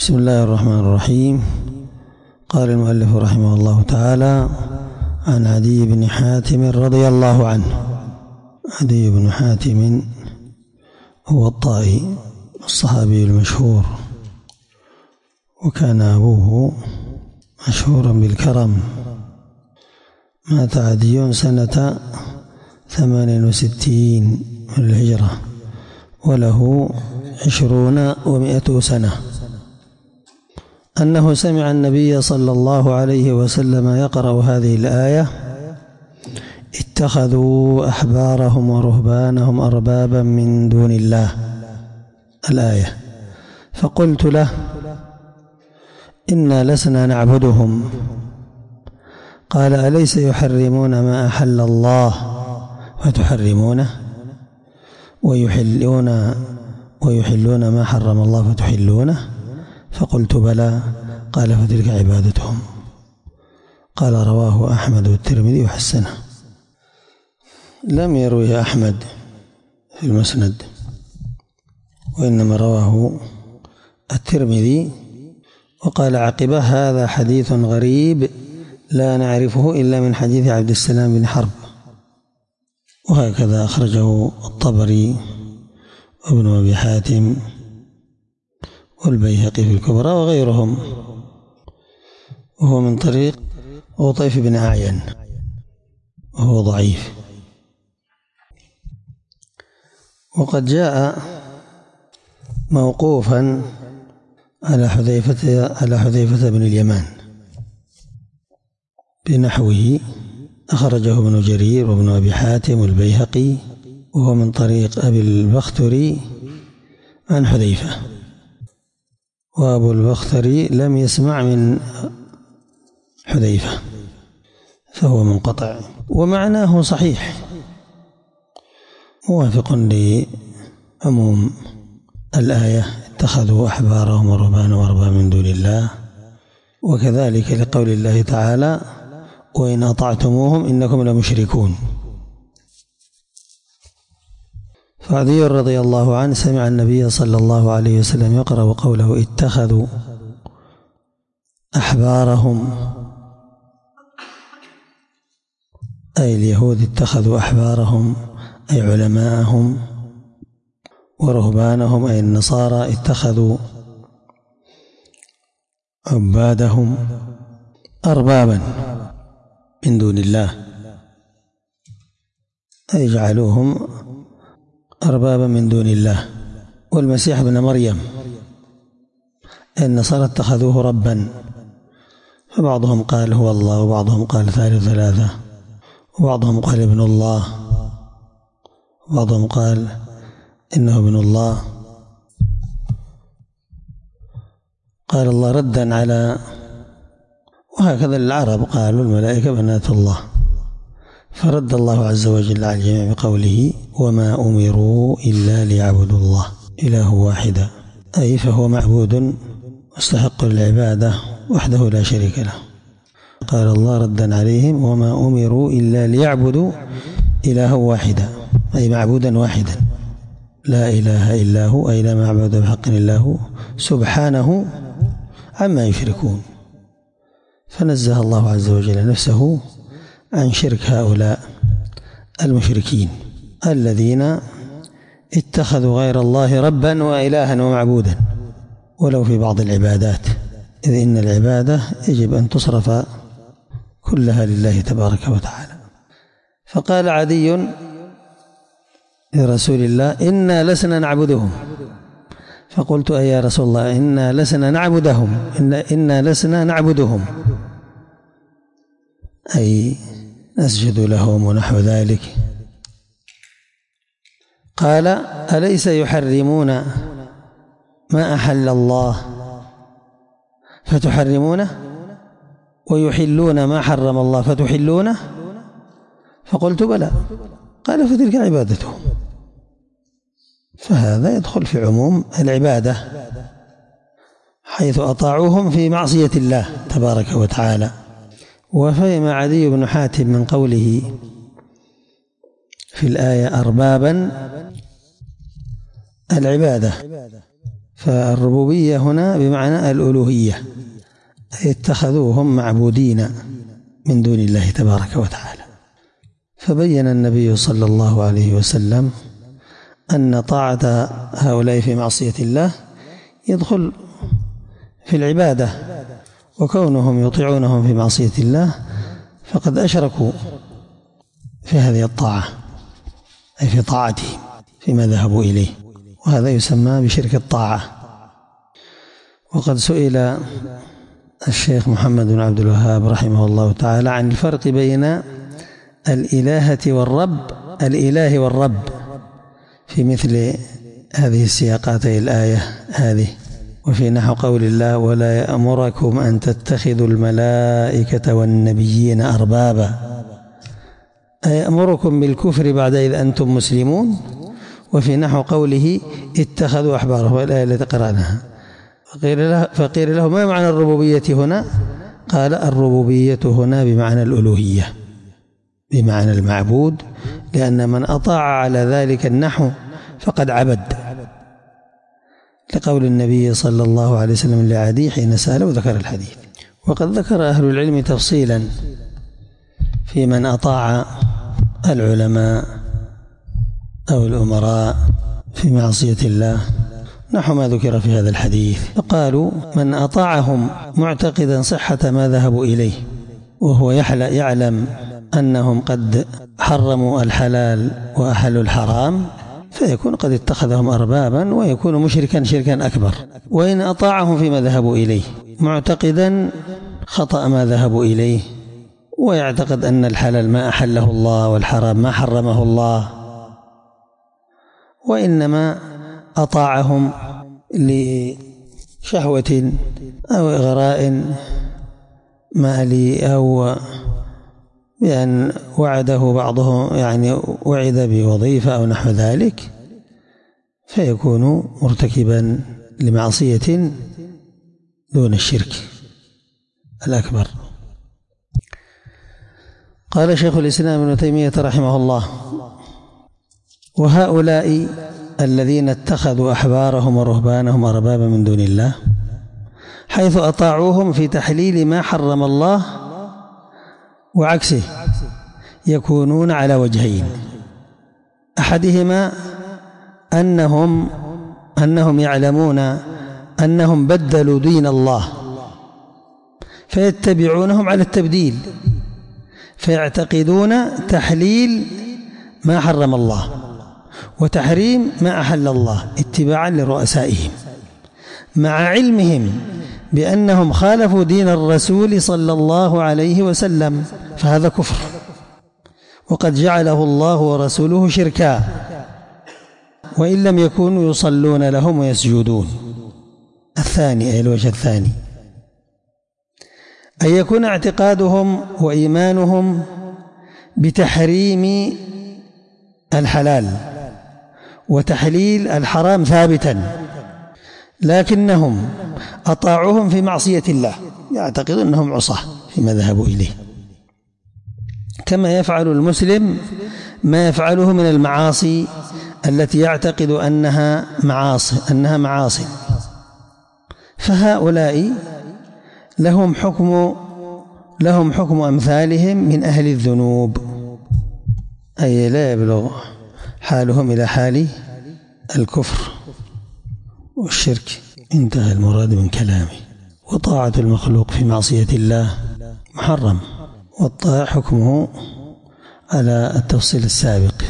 بسم الله الرحمن الرحيم. قال المؤلف رحمه الله تعالى: عن عدي بن حاتم رضي الله عنه. عدي بن حاتم هو الطائي الصحابي المشهور، وكان أبوه مشهورا بالكرم. مات عدي سنة 68 من الهجرة، وله 20 و100 سنة. أنه سمع النبي صلى الله عليه وسلم يقرأ هذه الآية: اتخذوا أحبارهم ورهبانهم أربابا من دون الله، الآية. فقلت له: إنا لسنا نعبدهم. قال: أليس يحرمون ما أحل الله فتحرمونه، ويحلون ما حرم الله فتحلونه؟ فقلت: بلى. قال: فتلك عبادتهم. قال: رواه أحمد والترمذي وحسنه. لم يرويه أحمد في المسند، وإنما رواه الترمذي، وقال عقبه: هذا حديث غريب لا نعرفه إلا من حديث عبد السلام بن حرب. وهكذا أخرجه الطبري وابن أبي حاتم والبيهقي في الكبرى وغيرهم، وهو من طريق عطيف بن أعين، وهو ضعيف. وقد جاء موقوفا على حذيفة بن اليمان بنحوه، أخرجه ابن جرير وابن أبي حاتم والبيهقي، وهو من طريق أبي البختري عن حذيفة، وأبو البختري لم يسمع من حذيفة، فهو منقطع. ومعناه صحيح، موافق لعموم الآية: اتخذوا أحبارهم ورهبانهم أربابا من دون الله، وكذلك لقول الله تعالى: وإن أطعتموهم إنكم لمشركون. فعدي رضي الله عنه سمع النبي صلى الله عليه وسلم يقرأ قوله: اتخذوا أحبارهم، أي اليهود اتخذوا أحبارهم أي علماءهم، ورهبانهم أي النصارى اتخذوا عبادهم أربابا من دون الله، أي جعلوهم أربابا من دون الله. والمسيح ابن مريم النصارى اتخذوه ربا، فبعضهم قال هو الله، وبعضهم قال ثالث ثلاثة، وبعضهم قال ابن الله، وبعضهم قال إنه ابن الله. قال الله ردا على، وهكذا العرب قالوا الملائكة بنات الله، فرد الله عز وجل على الجميع بقوله: وما أمروا إلا ليعبدوا الله إله واحدا، أي فهو معبود مستحق للعبادة وحده لا شريك له. قال الله ردا عليهم: وما أمروا إلا ليعبدوا إله واحدا، أي معبودا واحدا لا إله إلا هو، أي لا معبود بحق إلا هو سبحانه عما يشركون. فنزه الله عز وجل نفسه عن شرك هؤلاء المشركين الذين اتخذوا غير الله ربا وإلها ومعبودا، ولو في بعض العبادات، إذ إن العبادة يجب أن تصرف كلها لله تبارك وتعالى. فقال عدي لرسول الله: إنا لسنا نعبدهم. فقلت: أي يا رسول الله، إنا لسنا نعبدهم، إنا لسنا نعبدهم، أي نسجد لهم ونحو ذلك. قال: أليس يحرمون ما أحل الله فتحرمونه، ويحلون ما حرم الله فتحلونه؟ فقلت: بلى. قال: فتلك عبادتهم. فهذا يدخل في عموم العبادة، حيث أطاعوهم في معصية الله تبارك وتعالى. وفهم عدي بن حاتم من قوله في الآية أربابا العبادة، فالربوبية هنا بمعنى الألوهية، أي اتخذوهم معبودين من دون الله تبارك وتعالى. فبين النبي صلى الله عليه وسلم أن طاعة هؤلاء في معصية الله يدخل في العبادة، وكونهم يطيعونهم في معصية الله فقد أشركوا في هذه الطاعة، أي في طاعتهم فيما ذهبوا إليه، وهذا يسمى بشرك الطاعة. وقد سئل الشيخ محمد بن عبد الوهاب رحمه الله تعالى عن الفرق بين الإله والرب في مثل هذه السياقات الآية هذه، وفي نحو قول الله: ولا يأمركم أن تتخذوا الملائكة والنبيين أربابا، أيأمركم بالكفر بعد إذ أنتم مسلمون. وفي نحو قوله: اتخذوا أحبارهم، والآية التي قرأناها. فقيل له: ما معنى الربوبية هنا؟ قال: الربوبية هنا بمعنى الألوهية، بمعنى المعبود، لأن من أطاع على ذلك النحو فقد عبد، لقول النبي صلى الله عليه وسلم لعدي حين سأله وذكر الحديث. وقد ذكر أهل العلم تفصيلا في من أطاع العلماء أو الأمراء في معصية الله نحو ما ذكر في هذا الحديث، فقالوا: من أطاعهم معتقدا صحة ما ذهبوا إليه وهو يعلم أنهم قد حرموا الحلال وأحلوا الحرام، فيكون قد اتخذهم أربابا ويكون مشركا شركا أكبر. وإن أطاعهم فيما ذهبوا إليه معتقدا خطأ ما ذهبوا إليه، ويعتقد أن الحلال ما أحله الله والحرام ما حرمه الله، وإنما أطاعهم لشهوة أو إغراء مالي، أو بأن وعده بعضهم، يعني وعد بوظيفة أو نحو ذلك، فيكون مرتكبا لمعصية دون الشرك الأكبر. قال شيخ الإسلام ابن تيمية رحمه الله: وهؤلاء الذين اتخذوا أحبارهم ورهبانهم أربابا من دون الله، حيث أطاعوهم في تحليل ما حرم الله وعكسه، يكونون على وجهين: أحدهما أنهم يعلمون أنهم بدلوا دين الله فيتبعونهم على التبديل، فيعتقدون تحليل ما حرم الله وتحريم ما أحل الله اتباعا لرؤسائهم، مع علمهم بأنهم خالفوا دين الرسول صلى الله عليه وسلم، فهذا كفر، وقد جعله الله ورسوله شركا، وإن لم يكونوا يصلون لهم ويسجدون. الثاني، أي الوجه الثاني، أن يكون اعتقادهم وإيمانهم بتحريم الحلال وتحليل الحرام ثابتا، لكنهم أطاعوهم في معصية الله، يعتقد أنهم عصاة فيما ذهبوا إليه، كما يفعل المسلم ما يفعله من المعاصي التي يعتقد أنها معاصي. فهؤلاء لهم حكم أمثالهم من أهل الذنوب، أي لا يبلغ حالهم إلى حال الكفر والشرك. انتهى المراد من كلامه. وطاعة المخلوق في معصية الله محرم، والطاعة حكمه على التفصيل السابق.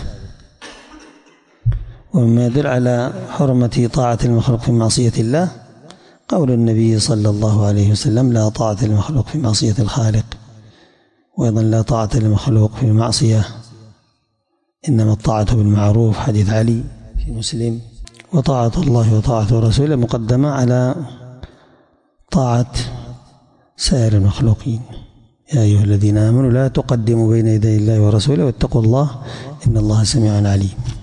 ومما يدل على حرمة طاعة المخلوق في معصية الله قول النبي صلى الله عليه وسلم: لا طاعة للمخلوق في معصية الخالق. وأيضا: لا طاعة للمخلوق في المعصية، إنما الطاعة بالمعروف، حديث علي في مسلم. وطاعة الله وطاعة رسوله مقدمة على طاعة سائر المخلوقين. يا أيها الذين آمنوا لا تقدموا بين يدي الله ورسوله واتقوا الله إن الله سميع عليم.